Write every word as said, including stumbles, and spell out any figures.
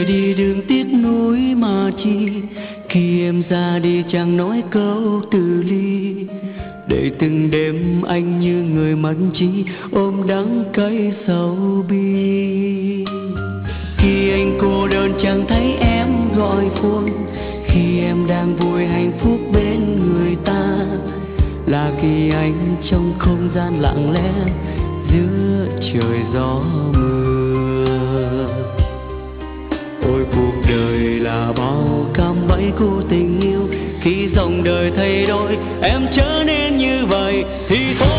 để đi đường tiếc nuối mà chi, khi em ra đi chẳng nói câu từ ly. Để từng đêm anh như người mất trí, ôm đắng cay sầu bi. Khi anh cô đơn chẳng thấy em gọi phone, khi em đang vui hạnh phúc bên người ta, là khi anh trong không gian lặng lẽ giữa trời gió mưa. Ôi cuộc đời là bao cạm bẫy của tình yêu, khi dòng đời thay đổi em trở nên như vậy thì thôi.